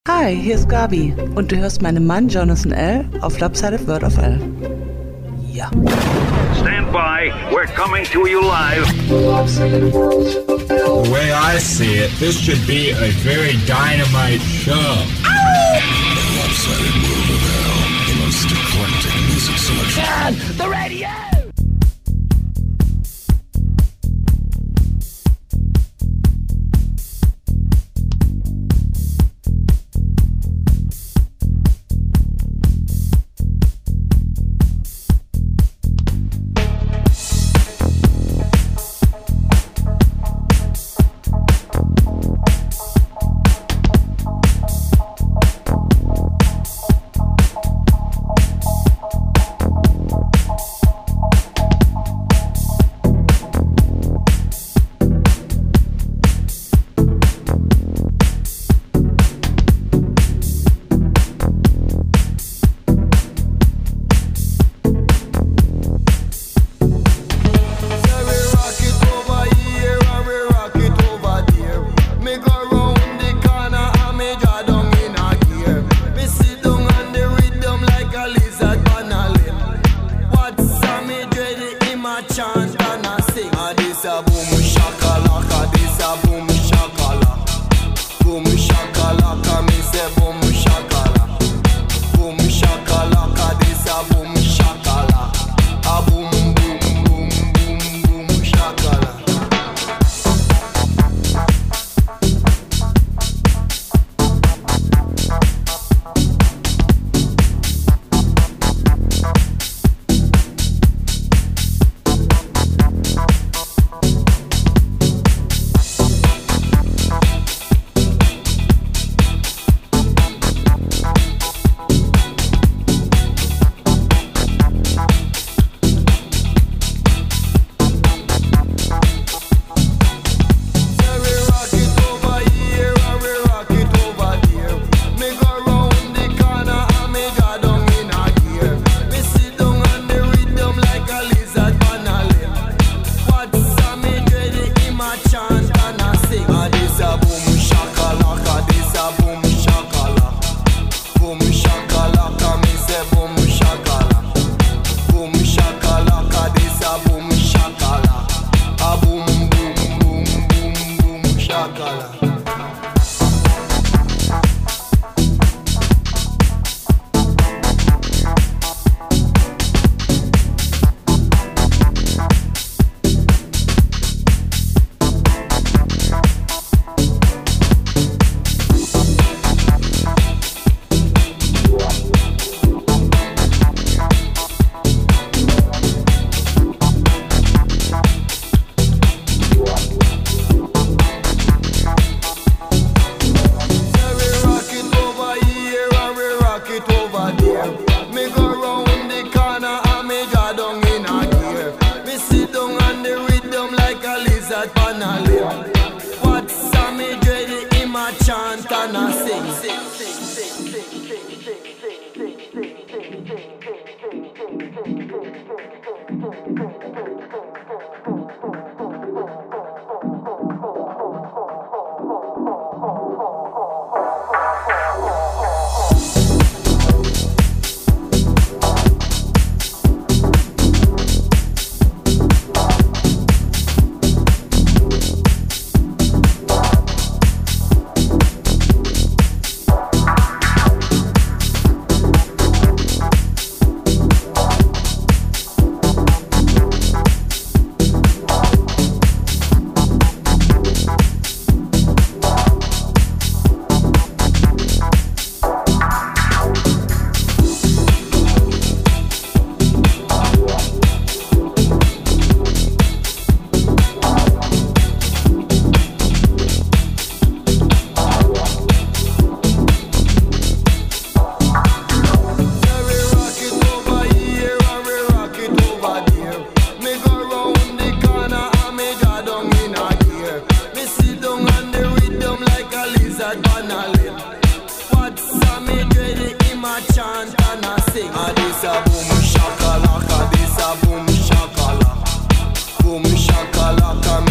Hi, hier ist Gabi und du hörst meinen Mann Jonathan L. auf Lopsided Word of L. Ja. Stand by, we're coming to you live. The way I see it, this should be a very dynamite show. Lopsided World of Hell, the most eclectic music selection. And the radio!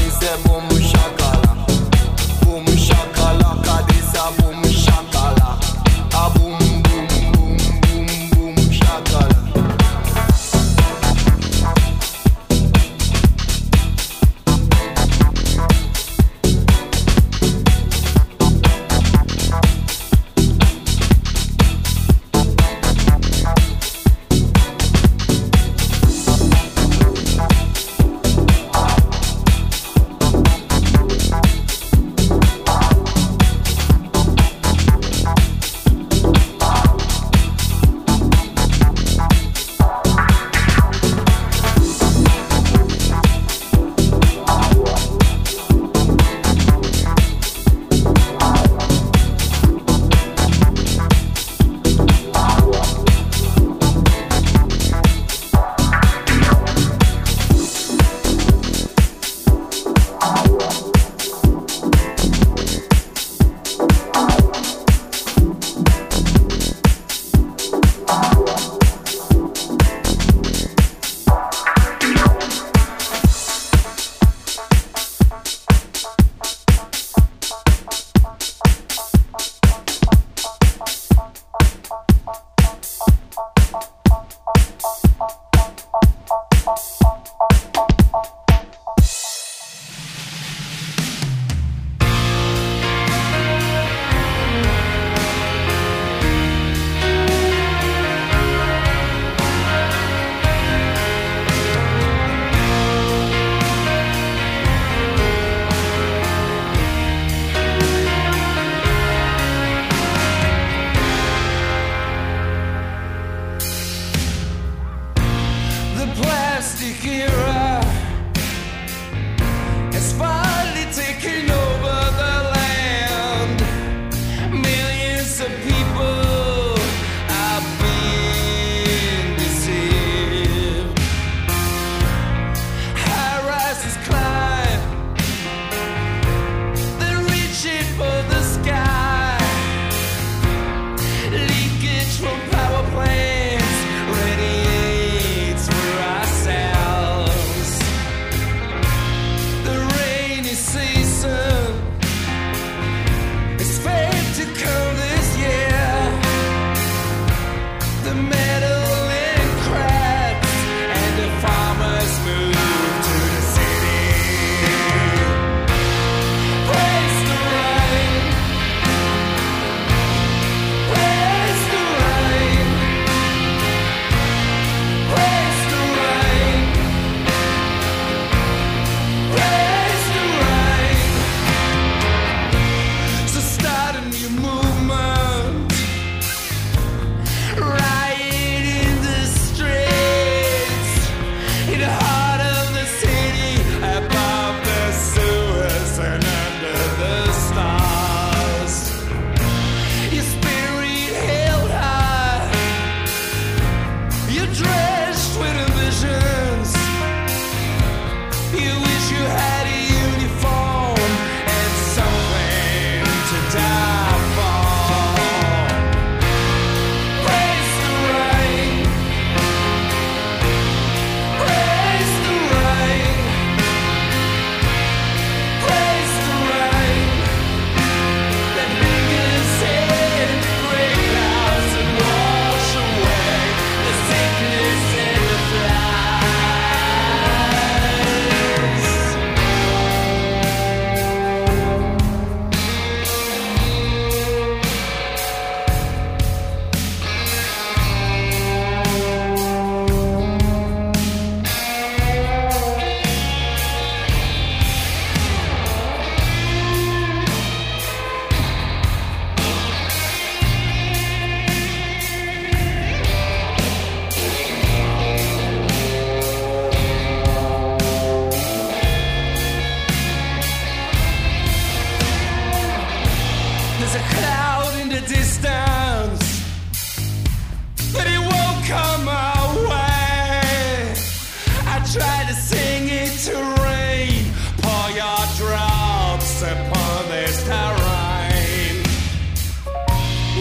Boom shakalaka, this a boom shakalaka.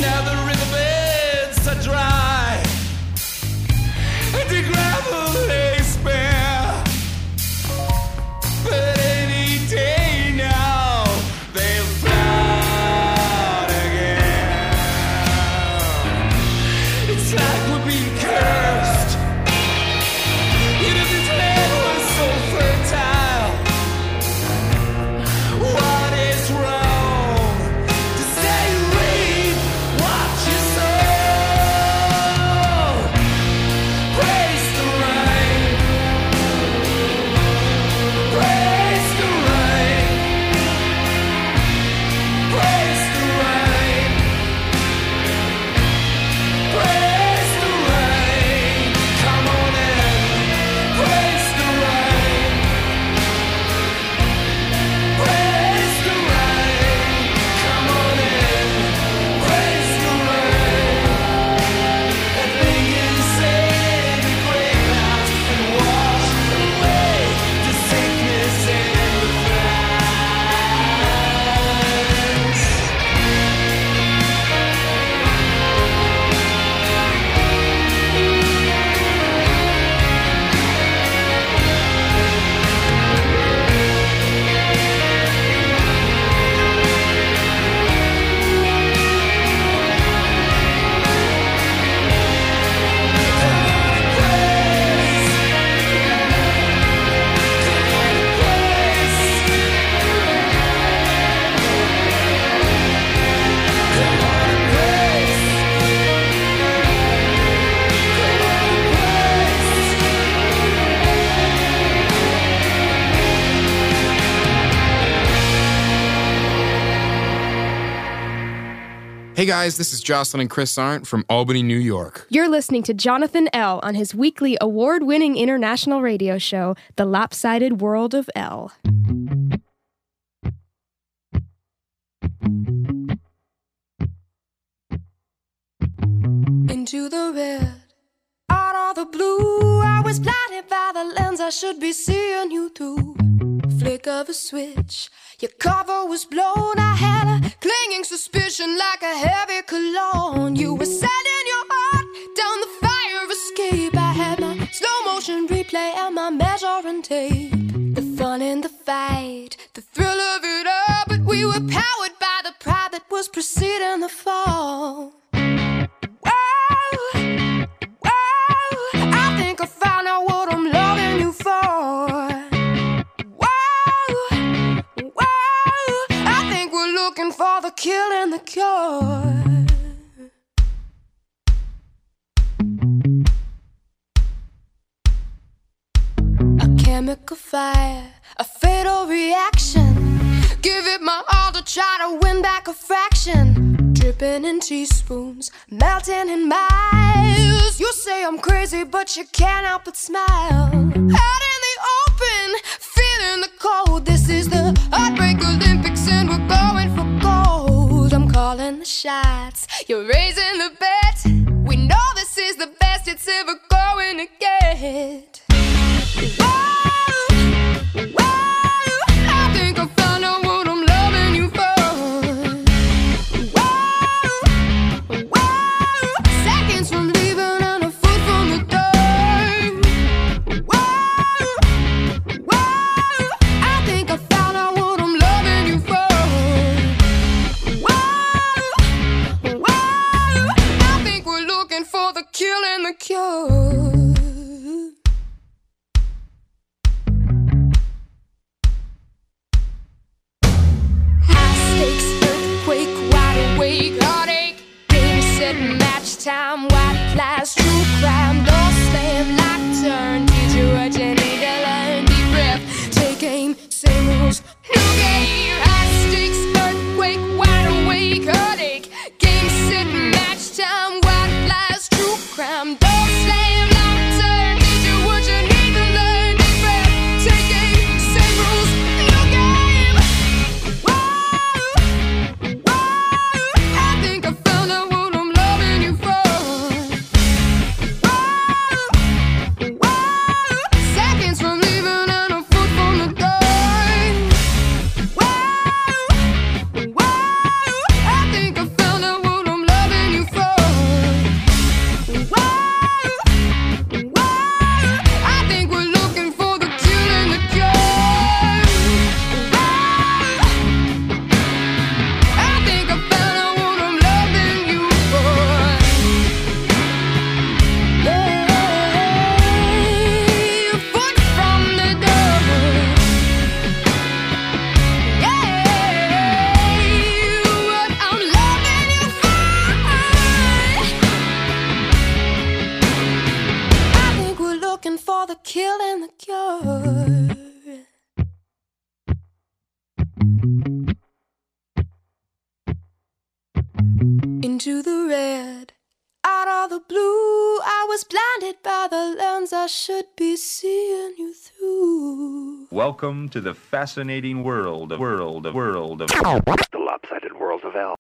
Now the riverbeds are dry, and the gravel lays bare. But any day now, they'll flood again. It's like we're being cursed. Yet if this land was so fertile, what is wrong to say reap what you sow? Praise the rain, praise the rain, praise the rain, praise the rain. Come on in, praise the rain, praise the rain. Come on in, praise the rain. And fingers in the gray clouds and wash away the sickness and the flies. Hey guys, this is Jocelyn and Chris Arndt from Albany, New York. You're listening to Jonathan L. on his weekly award-winning international radio show, The Lopsided World of L. Into the red, out of the blue, I was blinded by the lens I should be seeing you through. Flick of a switch, your cover was blown. I had a clinging suspicion like a heavy cologne. You were sending your heart down the fire escape. I had my slow motion replay and my measuring tape. The fun in the fight, the thrill of it all, but we were powered by the pride that was preceding the fall. I think I found out what I'm loving you for. I think we're looking for the kill and the cure. A chemical fire, a fatal reaction. Give it my all to try to win back a fraction. Dripping in teaspoons, melting in miles. You say I'm crazy, but you can't help but smile. Out in the open, feeling the cold. This is the Heartbreak Olympics and we're going for gold. I'm calling the shots, you're raising the bet. We know this is the best it's ever going to get. Whoa, whoa, I think I found out what I'm loving you for. Seconds from leaving and a foot from the door. I think I found out what I'm loving you for. I think we're looking for the kill and the cure. High stakes, earthquake, wide awake, heartache. Game, set, match time, white flies, true crime, door slam, lock, turn. Teach you what you need to learn. Deep breath, take aim, same rules, new game. High stakes, earthquake, wide awake, heartache. Game, set, match time, white flies, true crime, door slam, lock, turn. Teach you what you need to learn. Deep breath, take aim, same rules, new game. I think I found out what I'm loving you for. into the red. Out of the blue, I was blinded by the lens I should be seeing you through. Welcome to the fascinating world of The lopsided world of L.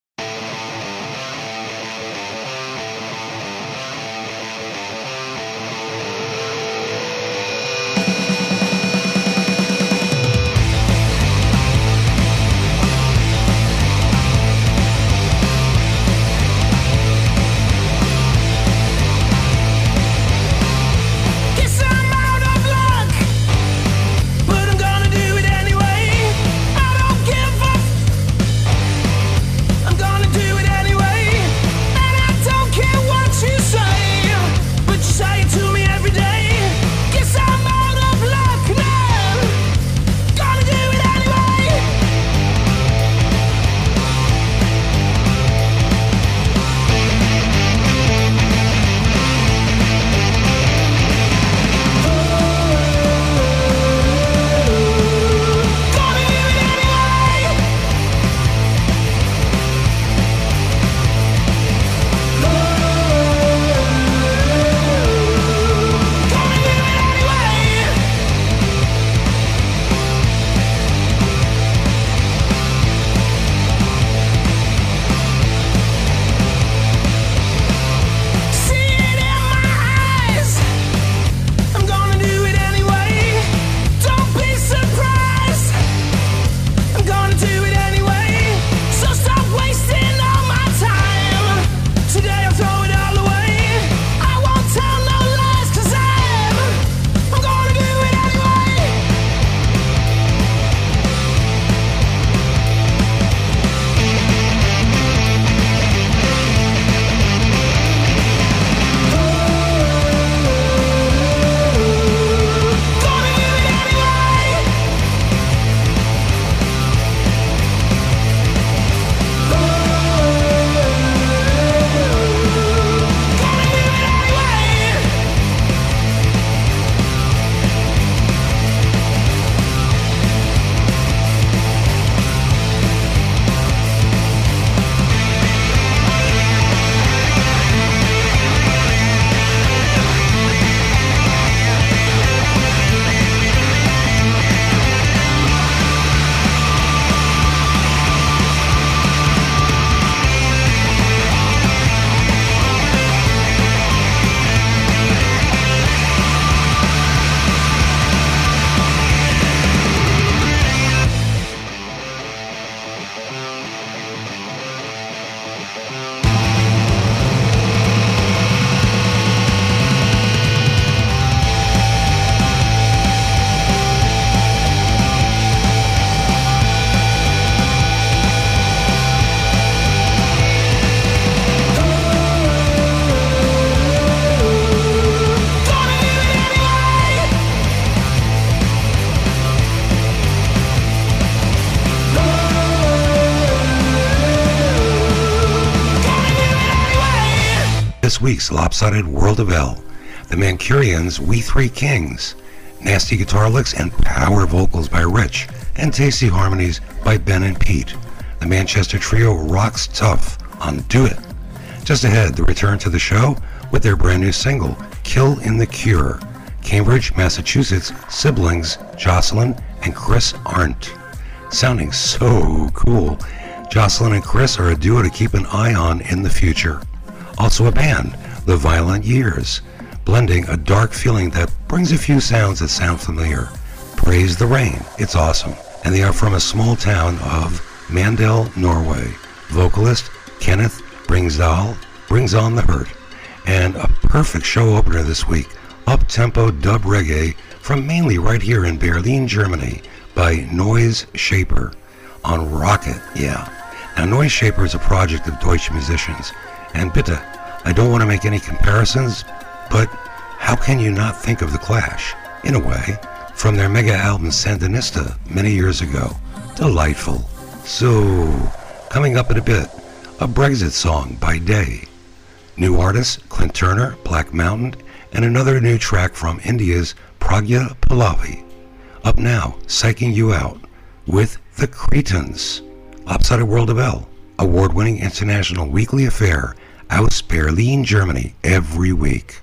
This week's Lopsided World of L, the Mancurians' We Three Kings, nasty guitar licks and power vocals by Rich, and tasty harmonies by Ben and Pete. The Manchester trio rocks tough on Do It. Just ahead, the return to the show with their brand new single, Kill in the Cure. Cambridge, Massachusetts siblings Jocelyn and Chris Arndt. Sounding so cool. Jocelyn and Chris are a duo to keep an eye on in the future. Also a band, The Violent Years, blending a dark feeling that brings a few sounds that sound familiar. Praise the Rain, it's awesome. And they are from a small town of Mandel, Norway. Vocalist Kenneth Bringsdahl brings on the hurt. And a perfect show opener this week, up-tempo dub reggae from mainly right here in Berlin, Germany, by Noise Shaper on Rocket, yeah. Now, Noise Shaper is a project of Deutsche musicians, and bitte, I don't want to make any comparisons, but how can you not think of The Clash? In a way, from their mega album Sandinista many years ago. Delightful. So, coming up in a bit, a Brexit song by Day. New artists, Clint Turner, Black Mountain, and another new track from India's Pragya Pallavi. Up now, Psyching You Out with The Cretans. Lopsided World of L, award-winning international weekly affair aus Berlin, Germany, every week.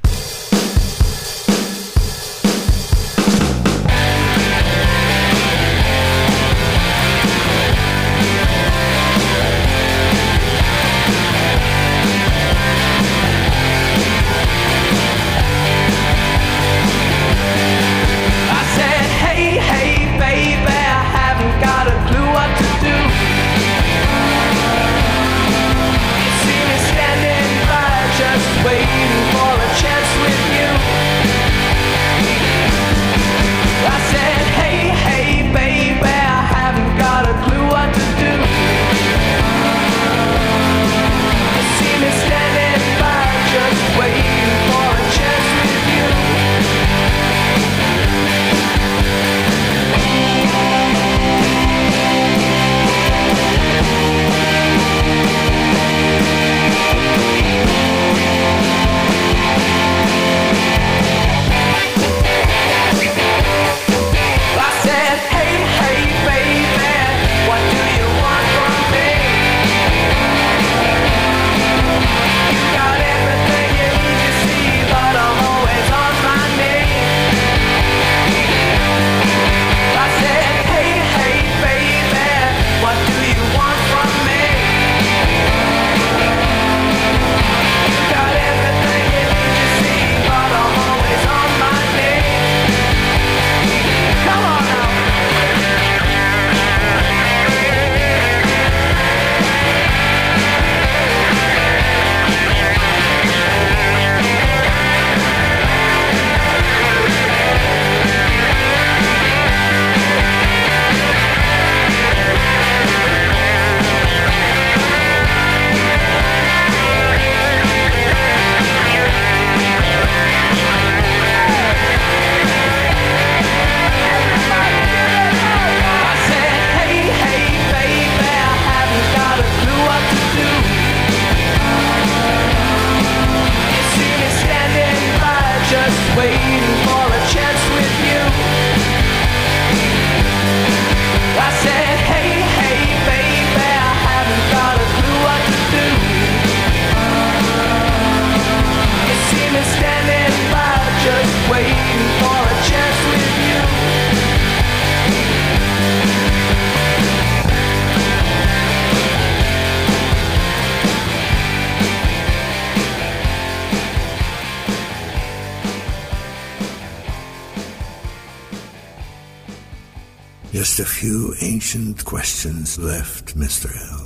Just a few ancient questions left, Mr. L.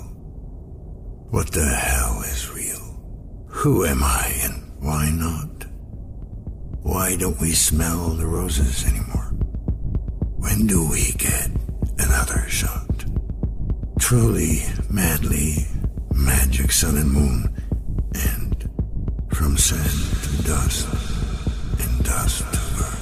What the hell is real? Who am I and why not? Why don't we smell the roses anymore? When do we get another shot? Truly, madly, magic sun and moon, and from sand to dust, and dust to earth.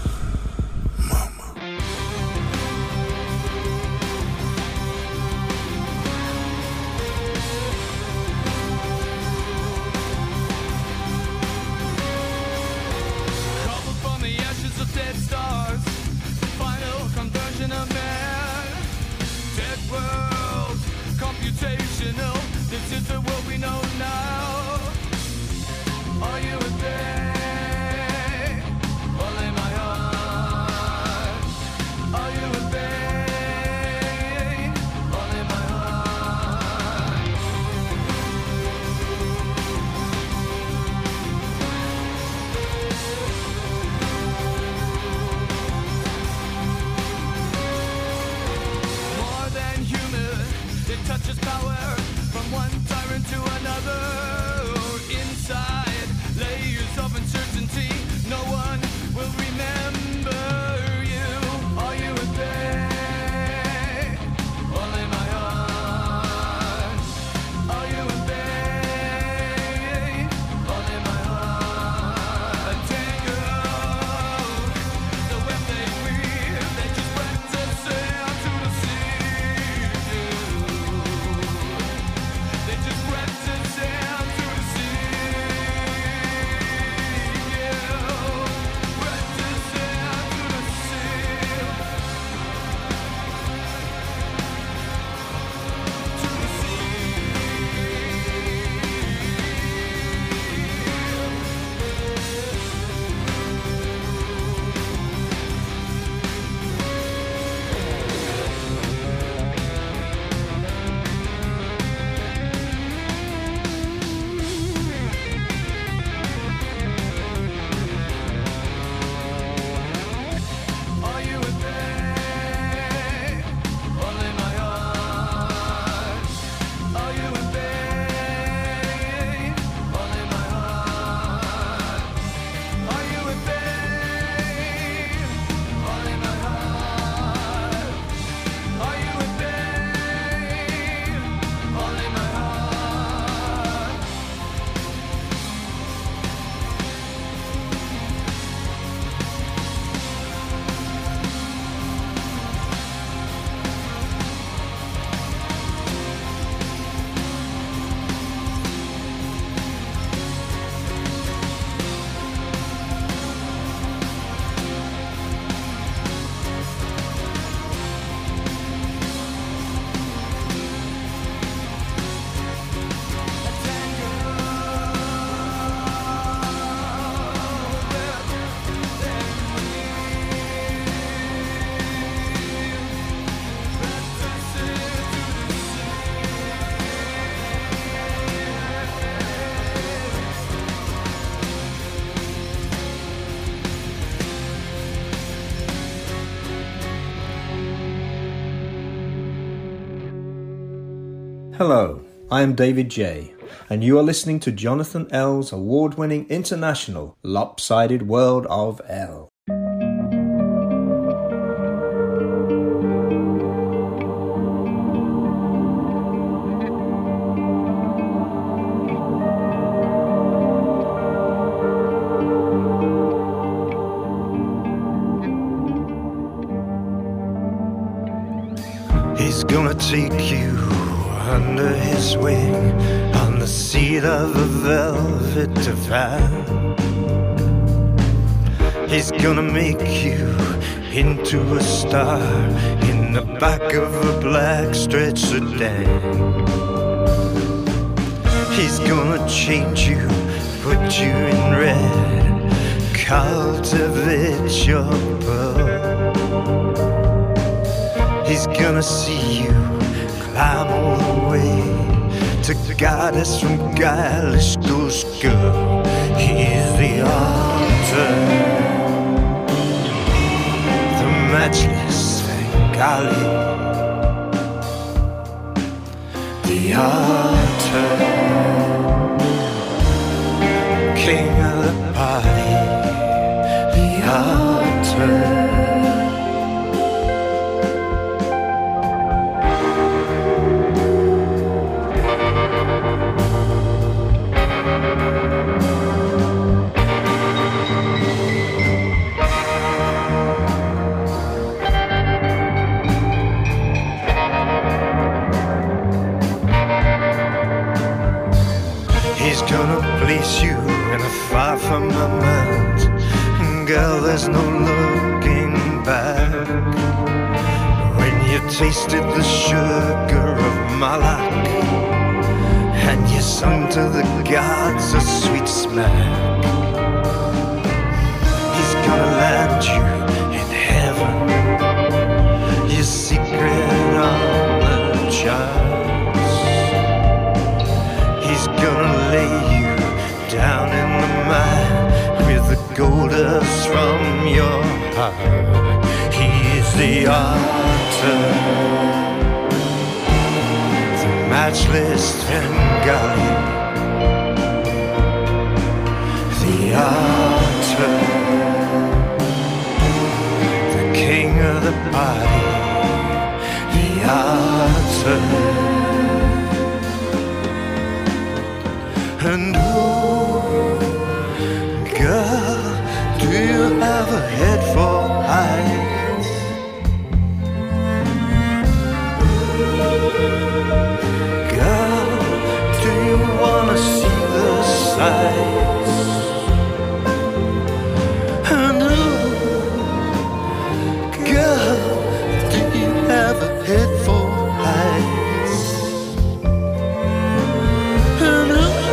Dead stars, final conversion of man. Dead world, computational. This is the world we know now. Are you a day? Or am I Hello, I am David J, and you are listening to Jonathan L's award-winning international Lopsided World of L. He's gonna take you under his wing on the seat of a velvet divan. He's gonna make you into a star in the back of a black stretch sedan. He's gonna change you, put you in red, cultivate your pearl. He's gonna see you climb all the way to guide us from guileless ghost girl. He's the altar, the matchless Bengali, the altar, king of the party, the altar. Place you in a far from my mind. Girl, there's no looking back. When you tasted the sugar of Malak and you sung to the gods a sweet smack, he's gonna land you in heaven, your secret on the charts. He's gonna lay you down in the mine with the gold dust from your heart. He's the altar, the matchless Bengali, the altar, the king of the party, the altar. And oh, girl, do you have a head for eyes? Girl, do you wanna see the sights? And oh, girl, do you have a head for eyes? And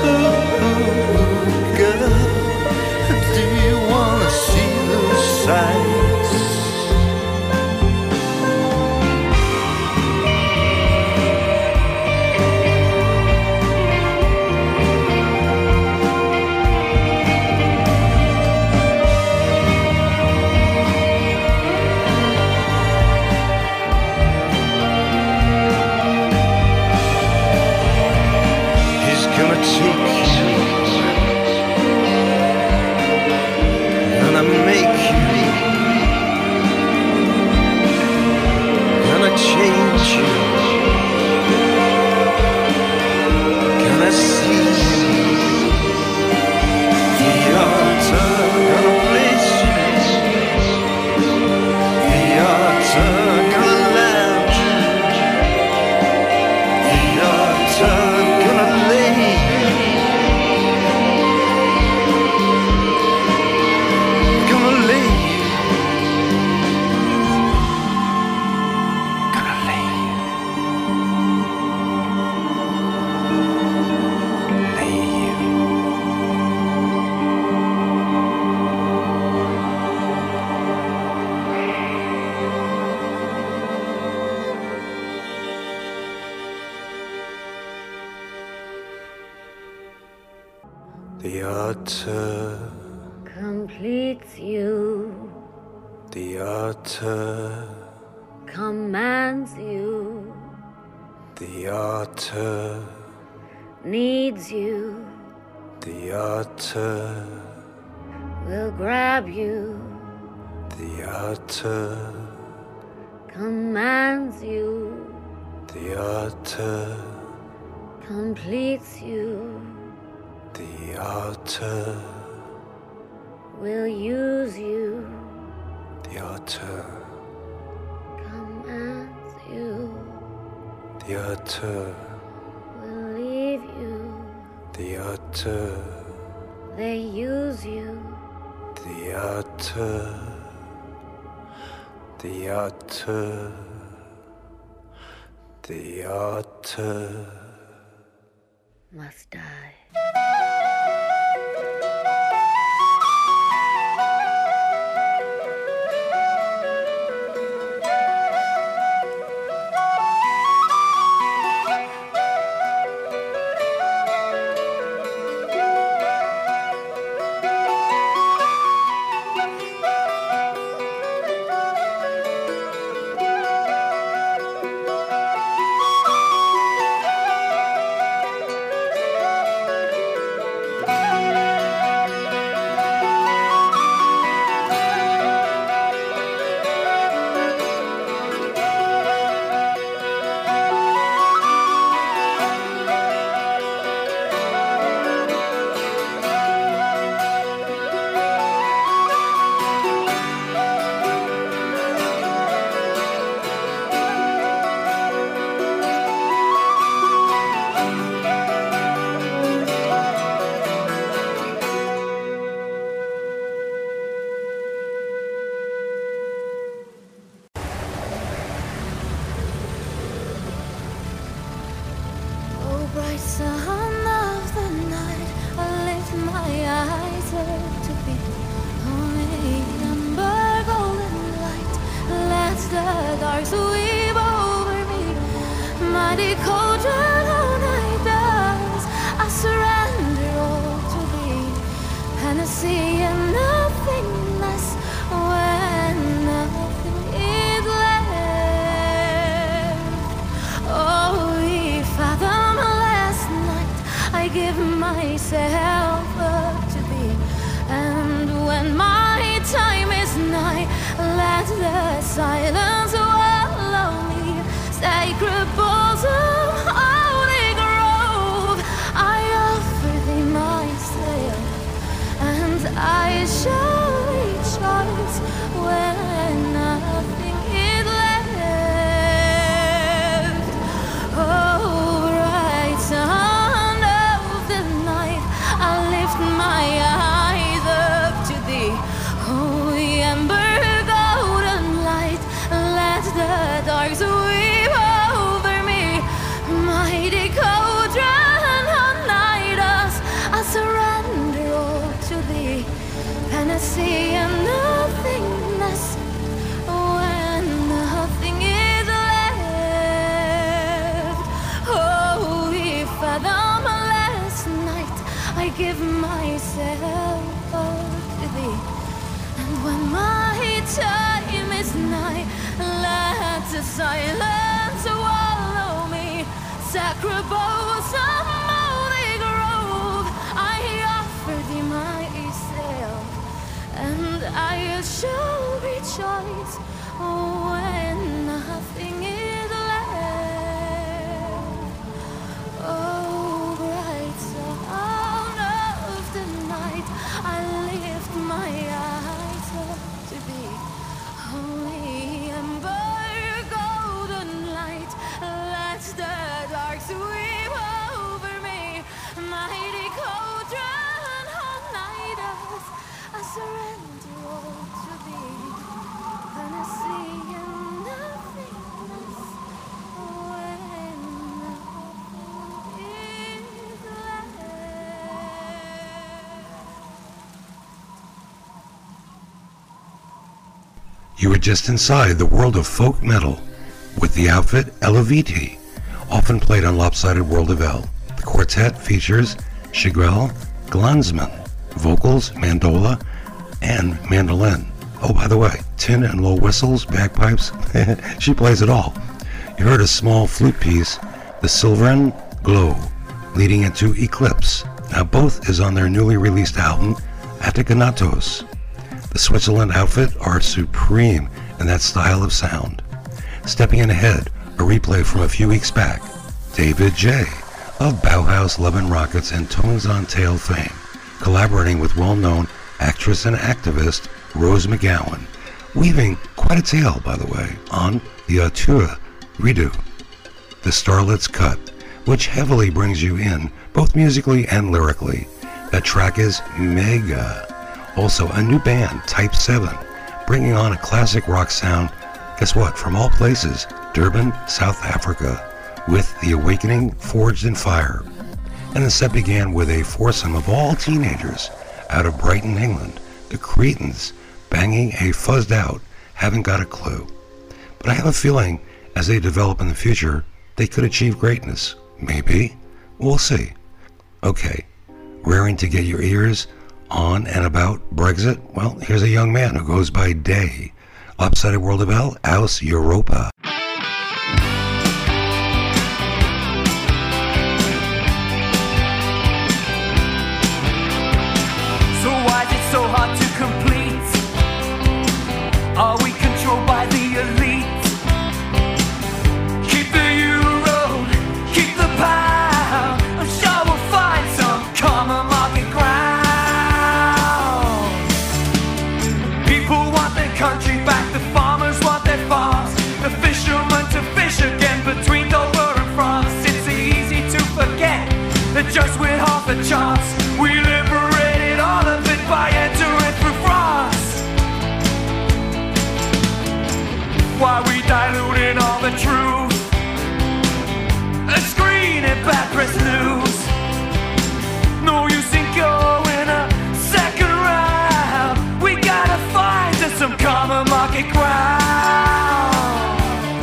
The altar completes you. The altar commands you. The otter needs you, the otter will grab you, the otter commands you, the otter completes you, the otter will use you, the otter commands you, the otter will leave you, the otter they use you, the otter the otter the otter must die. bright sun of the night, I lift my eyes up to thee. Only amber golden light lets the dark sweep over me. Mighty cauldron all night does, I surrender all to thee. And I see nothing less when nothing is left. Oh, fathomless night, I give myself up to thee. And when my time is nigh, let the silence swallow me. Sacred bosom, holy grove, I offer thee myself, and I shall rejoice when nothing is left. Oh, bright sun of the night, I lift my eyes up to thee. Oh, ember golden light, let the dark sweep over me. Mighty cauldron unite us, I surrender all to thee. And I see nothingness when nothing is left. Oh, if fathomless night, I give myself up to thee. And when my time is nigh, let the silence swallow me. Sacred bosom, holy grove, I offer thee myself, and I shall rejoice when nothing is left. Oh, bright sun of the night, I lift my eyes up to thee. Holy ember golden light, let the dark sweep over me. Mighty cauldron unite us, I surrender all to thee. And I see nothingness when nothing is left. You were just inside the world of folk metal with the outfit Elaviti, often played on Lopsided World of El. The quartet features Shigrel Glanzman, vocals, mandola, and mandolin. Oh, by the way, tin and low whistles, bagpipes, she plays it all. You heard a small flute piece The Silvern Glow, leading into Eclipse. Now both is on their newly released album, Atticanatos. The Switzerland outfit are supreme in that style of sound. Stepping in ahead, a replay from a few weeks back, David J. of Bauhaus, Love and Rockets, and Tones on Tail fame, collaborating with well-known actress and activist Rose McGowan, weaving quite a tale, by the way, on the Auteur redo, The Starlet's Cut, which heavily brings you in, both musically and lyrically. That track is mega. Also, a new band, Type 7, bringing on a classic rock sound, guess what, from all places, Durban, South Africa, with The Awakening Forged in Fire. And the set began with a foursome of all teenagers out of Brighton, England, the Cretans, banging a fuzzed out, Haven't Got a Clue. But I have a feeling, as they develop in the future, they could achieve greatness. Maybe. We'll see. Okay, raring to get your ears on and about Brexit? Well, here's a young man who goes by Day. Lopsided World of L, Aus Europa. So why is it so hard to complete? Are we controlled by the elite? Keep the euro, keep the pound. I'm sure we'll find some common market ground. People want their country back, the farmers want their farms, the fishermen to fish again between Dover and France. It's easy to forget that just with half a chance we liberated all of it by entering through France. Why we diluting all the truth and screening bad press news? No use in going a second round. We gotta find us some common market ground.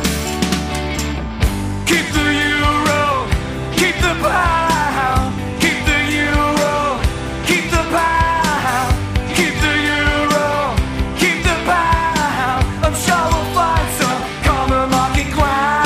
Keep the euro, keep the pound. Keep the euro, keep the pound. Keep the euro, keep the pound. I'm sure we'll find some common market ground.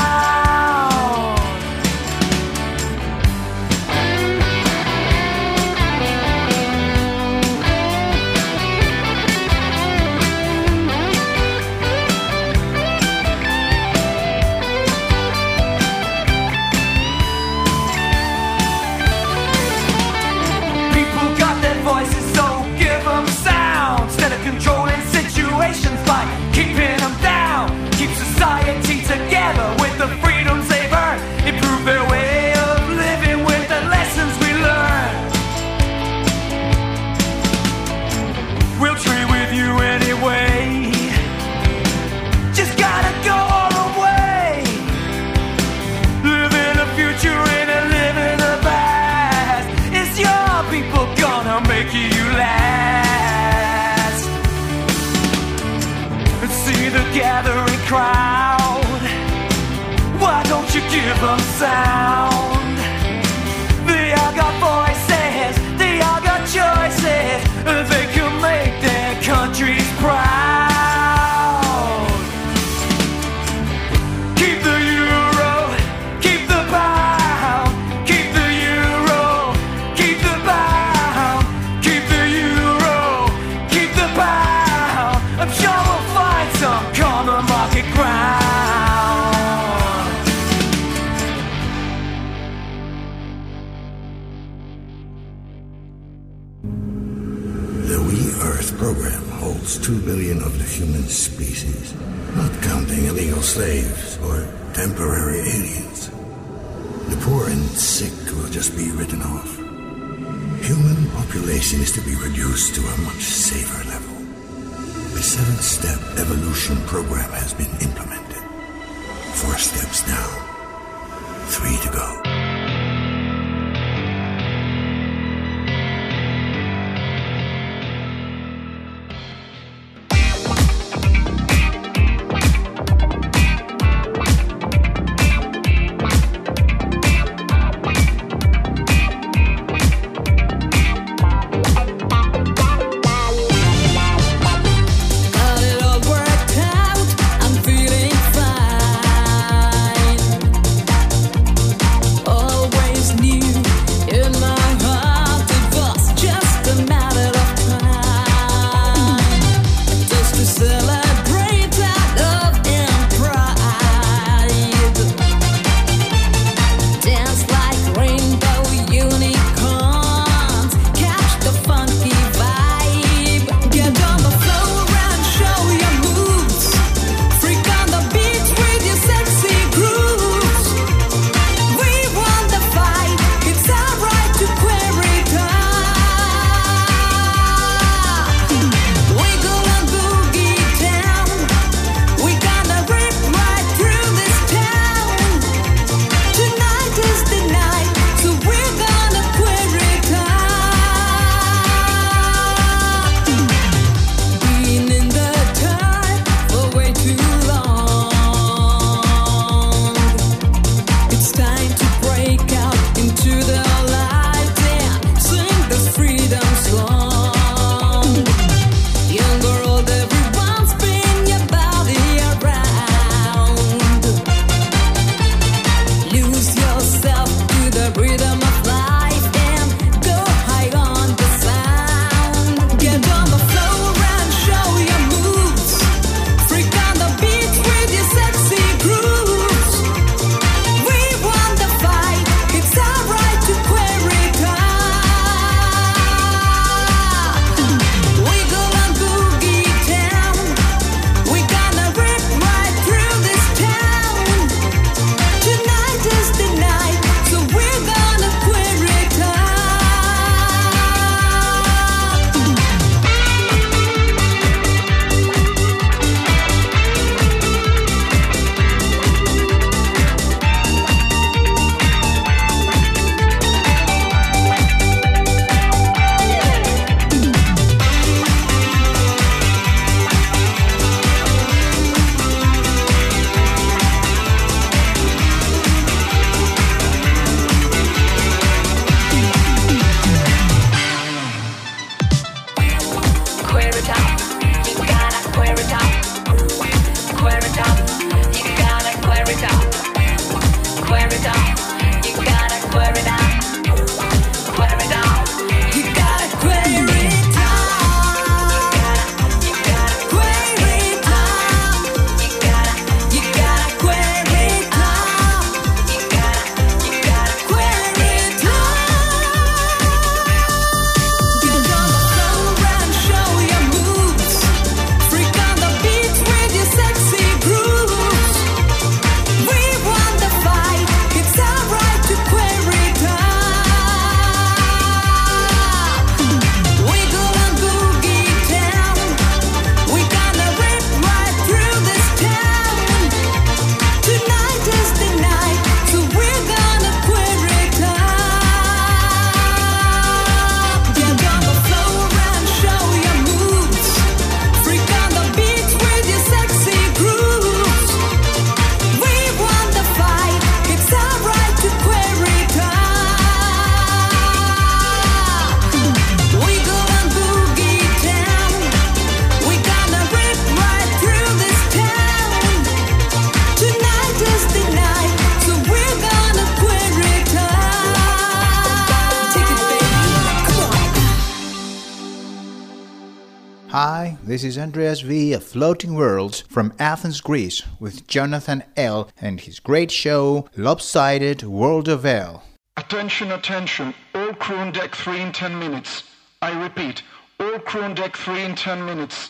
People got their voices, so give them sound. Instead of controlling situations by keeping them down. Keep society together with the freedoms they've earned. Improve their way of living with the lessons we learn. We'll trade with you anyway. Just gotta go all the way. Live in the future and live in the past. It's your people gonna make you last. See the gathering crowd. Why don't you give them sound? They all got voices, they all got choices. They can make their countries proud. Keep the euro, keep the pound. Keep the euro, keep the pound. Keep the euro, keep the pound. I'm sure we'll find some common market ground. The We Earth program holds 2 billion of the human species, not counting illegal slaves or temporary aliens. The poor and sick will just be written off. Human population is to be reduced to a much safer level. The 7-step evolution program has been implemented. 4 steps down, 3 to go. Got it all worked out, I'm feeling fine. Hi, this is Andreas V of Floating Worlds from Athens, Greece, with Jonathan L. and his great show, Lopsided World of L. Attention, attention, all crew on deck 3 in 10 minutes. I repeat, all crew on deck 3 in 10 minutes.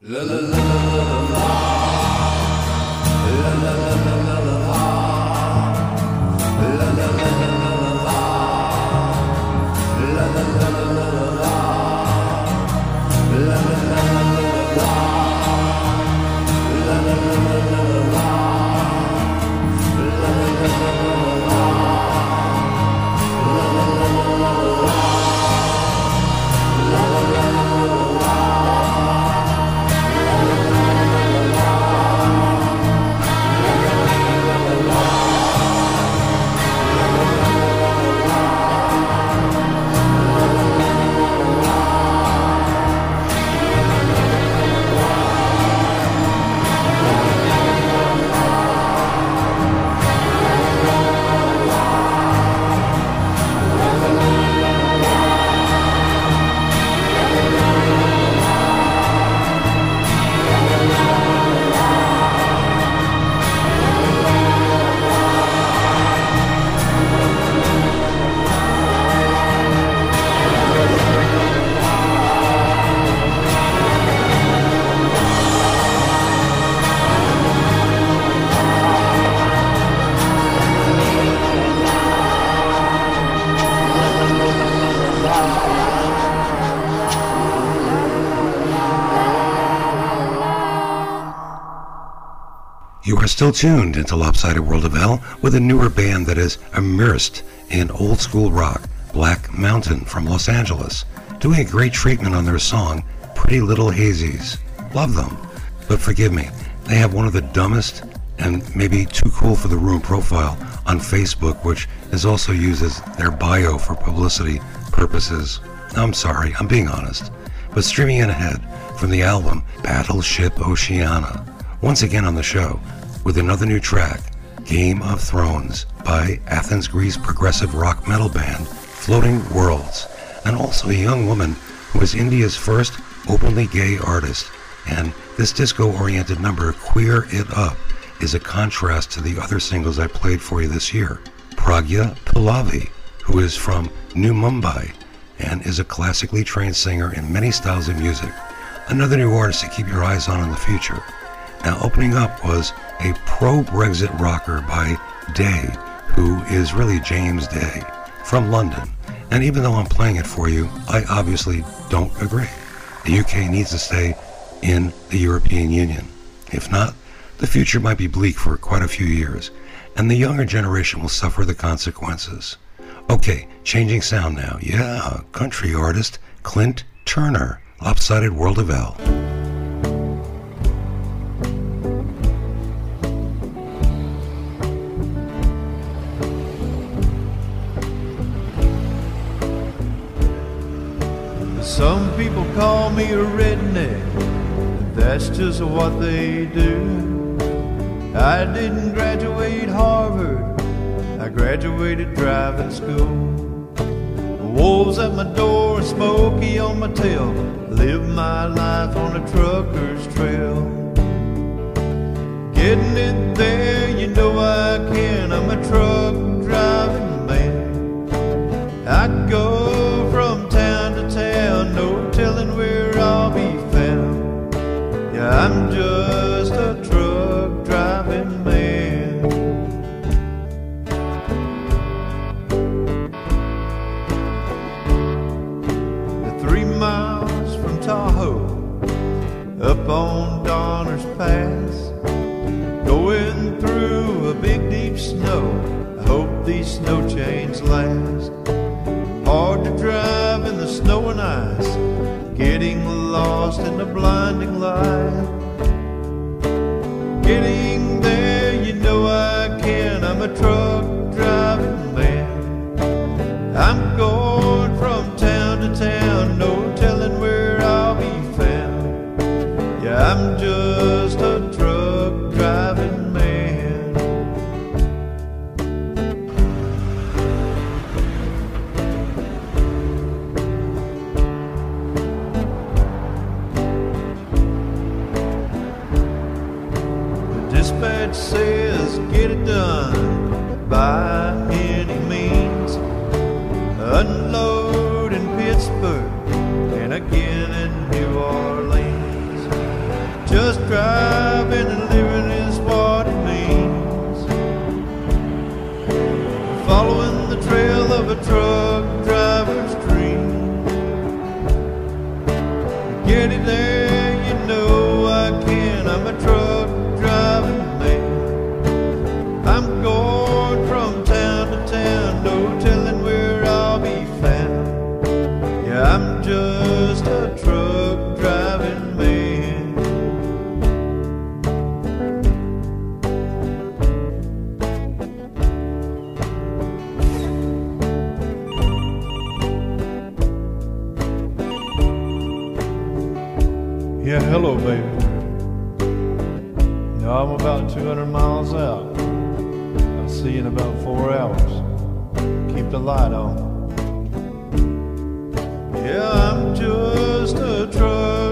La la la la la la. La la la la la la la. La la la la la la. La la la la la la. La la la la la la. La la la la la la. La la la la la la. You are still tuned into Lopsided World of L with a newer band that is immersed in old school rock, Black Mountain from Los Angeles, doing a great treatment on their song, Pretty Little Hazies. Love them. But forgive me, they have one of the dumbest and maybe too cool for the room profile on Facebook, which is also used as their bio for publicity purposes. I'm sorry, I'm being honest. But streaming in ahead from the album Battleship Oceana, once again on the show, with another new track, Game of Thrones, by Athens, Greece progressive rock metal band Floating Worlds, and also a young woman who is India's first openly gay artist. And this disco-oriented number, Queer It Up, is a contrast to the other singles I played for you this year. Pragya Pallavi, who is from New Mumbai and is a classically trained singer in many styles of music. Another new artist to keep your eyes on in the future. Now, opening up was a pro-Brexit rocker by Day, who is really James Day, from London. And even though I'm playing it for you, I obviously don't agree. The UK needs to stay in the European Union. If not, the future might be bleak for quite a few years, and the younger generation will suffer the consequences. Okay, changing sound now. Yeah, country artist Clint Turner, Lopsided World of L. Some people call me a redneck, but that's just what they do. I didn't graduate Harvard, I graduated driving school. Wolves at my door and Smokey on my tail, live my life on a trucker's trail. Getting it there, you know I can, I'm a truck driving man. I go from town to town, no telling where I'll be found. Yeah, I'm just a truck driving man. The 3 miles from Tahoe, up on Donner's Pass, going through a big deep snow. I hope these snow chains last. Hard to drive in the snow and ice, getting lost in the blinding light. Getting there, you know I can, I'm a truck driving man. I'm going from town to town, no telling where I'll be found. Yeah, I'm just a truck driving man. Dispatch says get it done by any means. Unload in Pittsburgh and again in New Orleans. just driving and living is what it means. Following the trail of a truck driver's dream. Get it there, you know I can. I'm a truck driving man. I'm going from town to town, no telling where I'll be found. Yeah, I'm just a truck driving man. Yeah, hello, baby. Now I'm about 200 miles out. I'll see you in about 4 hours. Keep the light on. Yeah, I'm just a truck